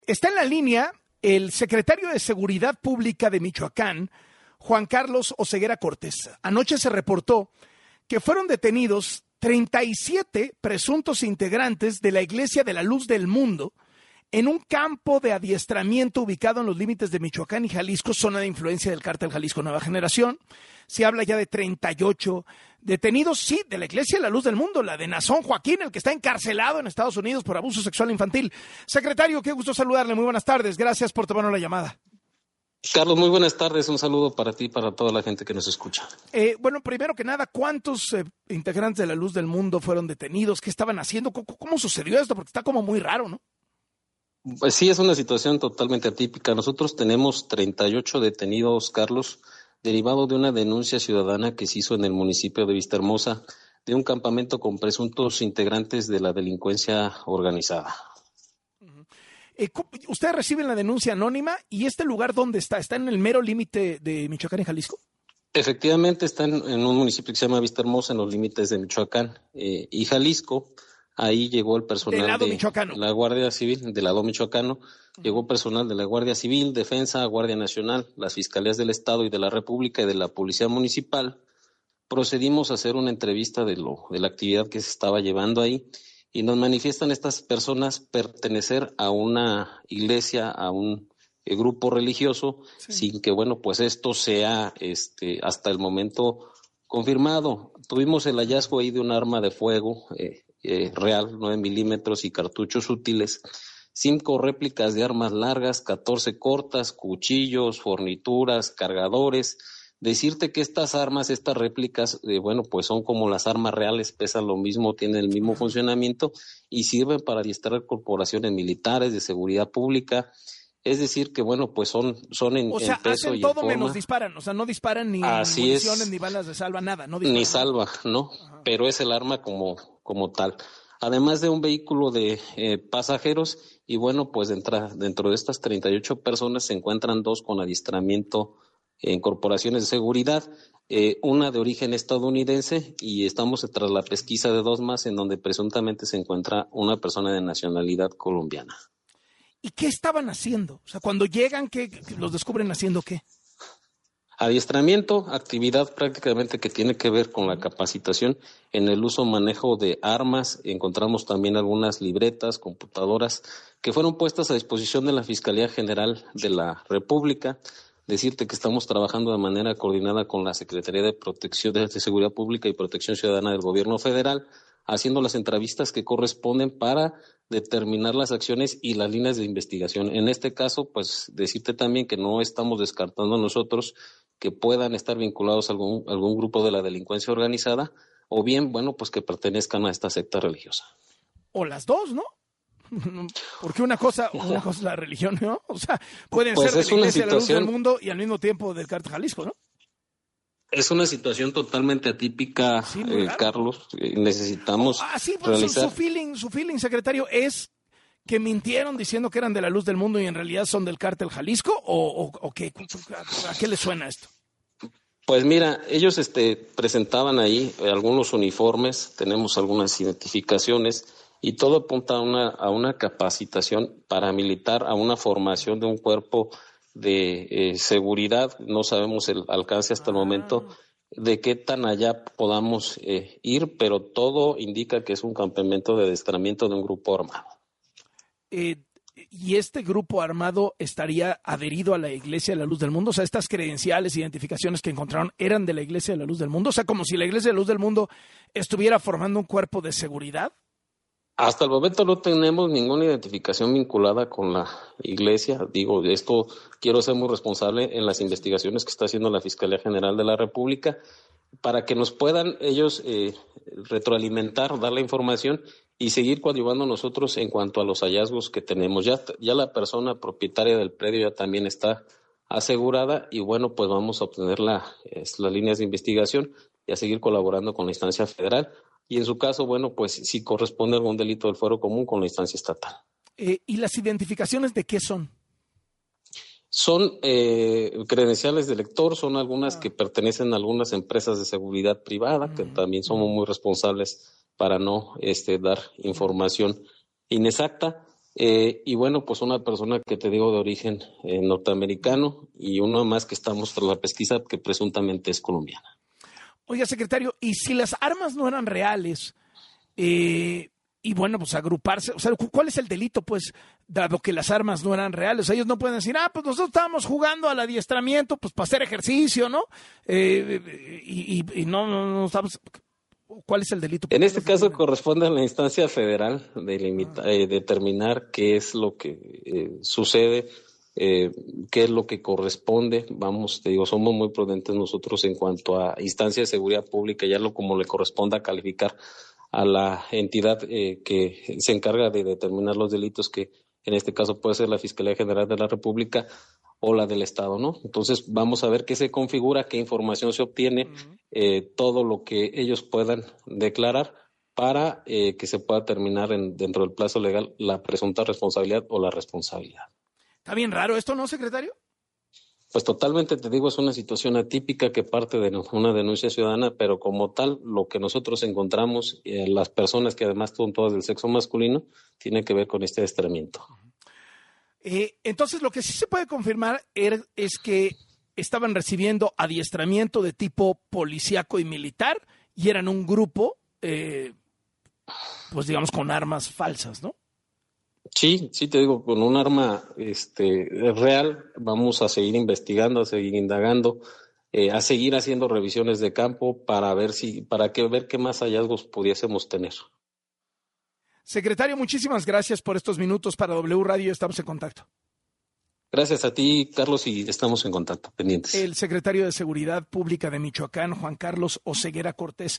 Está en la línea el secretario de Seguridad Pública de Michoacán, Juan Carlos Oseguera Cortés. Anoche se reportó que fueron detenidos 37 presuntos integrantes de la Iglesia de la Luz del Mundo en un campo de adiestramiento ubicado en los límites de Michoacán y Jalisco, zona de influencia del Cártel Jalisco Nueva Generación. Se habla ya de 38 detenidos, sí, de la Iglesia de la Luz del Mundo, la de Nazón Joaquín, el que está encarcelado en Estados Unidos por abuso sexual infantil. Secretario, qué gusto saludarle, muy buenas tardes, gracias por tomarnos la llamada. Carlos, muy buenas tardes, un saludo para ti y para toda la gente que nos escucha. Bueno, primero que nada, ¿cuántos integrantes de la Luz del Mundo fueron detenidos? ¿Qué estaban haciendo? ¿Cómo sucedió esto? Porque está como muy raro, ¿no? Pues sí, es una situación totalmente atípica. Nosotros tenemos 38 detenidos, Carlos, derivado de una denuncia ciudadana que se hizo en el municipio de Vistahermosa de un campamento con presuntos integrantes de la delincuencia organizada. Ustedes reciben la denuncia anónima y ¿este lugar dónde está? ¿Está en el mero límite de Michoacán y Jalisco? Efectivamente, está en un municipio que se llama Vistahermosa, en los límites de Michoacán y Jalisco. Ahí llegó el personal de la Guardia Civil, del lado michoacano, llegó personal de la Guardia Civil, Defensa, Guardia Nacional, las Fiscalías del Estado y de la República y de la Policía Municipal. Procedimos a hacer una entrevista de la actividad que se estaba llevando ahí y nos manifiestan estas personas pertenecer a una iglesia, a un grupo religioso, sí, sin que, bueno, pues esto sea hasta el momento confirmado. Tuvimos el hallazgo ahí de un arma de fuego real, 9 milímetros y cartuchos útiles, 5 réplicas de armas largas, 14 cortas, cuchillos, fornituras, cargadores. Decirte que estas armas, estas réplicas, bueno, pues son como las armas reales, pesan lo mismo, tienen el mismo funcionamiento y sirven para adiestrar corporaciones militares de seguridad pública. Es decir que, bueno, pues son en o sea, en peso hacen y todo en forma. menos disparan, o sea, no disparan ni Así municiones, es. ni balas de salva, nada. No disparan, ni salva, ¿no? Ajá. Pero es el arma como tal. Además de un vehículo de pasajeros y, bueno, pues dentro de estas 38 personas se encuentran 2 con adiestramiento en corporaciones de seguridad, una de origen estadounidense y estamos tras la pesquisa de 2 más en donde presuntamente se encuentra una persona de nacionalidad colombiana. ¿Y qué estaban haciendo? O sea, cuando llegan, ¿qué los descubren haciendo qué? Adiestramiento, actividad prácticamente que tiene que ver con la capacitación en el uso manejo de armas. Encontramos también algunas libretas, computadoras que fueron puestas a disposición de la Fiscalía General de la República. Decirte que estamos trabajando de manera coordinada con la Secretaría de Protección de Seguridad Pública y Protección Ciudadana del Gobierno Federal, haciendo las entrevistas que corresponden para determinar las acciones y las líneas de investigación. En este caso, pues decirte también que no estamos descartando nosotros que puedan estar vinculados a algún grupo de la delincuencia organizada o bien, bueno, pues que pertenezcan a esta secta religiosa. O las dos, ¿no? Porque una cosa es la religión, ¿no? O sea, pueden ser de la Iglesia de la Luz del Mundo y al mismo tiempo del Cártel Jalisco, ¿no? Es una situación totalmente atípica, sí, Carlos. Necesitamos realizar... Su feeling, secretario, es que mintieron diciendo que eran de la Luz del Mundo y en realidad son del Cártel Jalisco, o qué, ¿a qué le suena esto? Pues mira, ellos presentaban ahí algunos uniformes, tenemos algunas identificaciones y todo apunta a una capacitación paramilitar, a una formación de un cuerpo de seguridad. No sabemos el alcance hasta el momento de qué tan allá podamos ir, pero todo indica que es un campamento de adiestramiento de un grupo armado. ¿Y este grupo armado estaría adherido a la Iglesia de la Luz del Mundo? O sea, estas credenciales, identificaciones que encontraron, ¿eran de la Iglesia de la Luz del Mundo? O sea, como si la Iglesia de la Luz del Mundo estuviera formando un cuerpo de seguridad. Hasta el momento no tenemos ninguna identificación vinculada con la iglesia. Digo, esto quiero ser muy responsable en las investigaciones que está haciendo la Fiscalía General de la República para que nos puedan ellos retroalimentar, dar la información y seguir coadyuvando nosotros en cuanto a los hallazgos que tenemos. Ya la persona propietaria del predio ya también está asegurada y bueno, pues vamos a obtener las líneas de investigación y a seguir colaborando con la instancia federal. Y en su caso, bueno, pues si corresponde algún delito del fuero común con la instancia estatal. ¿Y las identificaciones de qué son? Son credenciales de lector, son algunas que pertenecen a algunas empresas de seguridad privada, que también somos muy responsables para no dar información inexacta. Y bueno, pues una persona que te digo de origen norteamericano y uno más que estamos tras la pesquisa que presuntamente es colombiana. Oiga, secretario, y si las armas no eran reales, y bueno, pues agruparse, o sea, ¿cuál es el delito, pues, dado que las armas no eran reales? O sea, ellos no pueden decir, pues nosotros estábamos jugando al adiestramiento, pues para hacer ejercicio, ¿no? Y no estamos... ¿Cuál es el delito? En este caso corresponde a la instancia federal de determinar qué es lo que sucede, qué es lo que corresponde. Vamos, te digo, somos muy prudentes nosotros en cuanto a instancia de seguridad pública, ya como le corresponda calificar a la entidad que se encarga de determinar los delitos, que en este caso puede ser la Fiscalía General de la República o la del Estado, ¿no? Entonces vamos a ver qué se configura, qué información se obtiene, todo lo que ellos puedan declarar para que se pueda terminar dentro del plazo legal la presunta responsabilidad o la responsabilidad. Está bien raro esto, ¿no, secretario? Pues totalmente, te digo, es una situación atípica que parte de una denuncia ciudadana, pero como tal, lo que nosotros encontramos, las personas que además son todas del sexo masculino, tiene que ver con este adiestramiento. Entonces, lo que sí se puede confirmar es que estaban recibiendo adiestramiento de tipo policíaco y militar y eran un grupo, pues digamos, con armas falsas, ¿no? Sí, te digo, con un arma real vamos a seguir investigando, a seguir indagando, a seguir haciendo revisiones de campo para ver qué más hallazgos pudiésemos tener. Secretario, muchísimas gracias por estos minutos para W Radio. Estamos en contacto. Gracias a ti, Carlos, y estamos en contacto, pendientes. El secretario de Seguridad Pública de Michoacán, Juan Carlos Oseguera Cortés.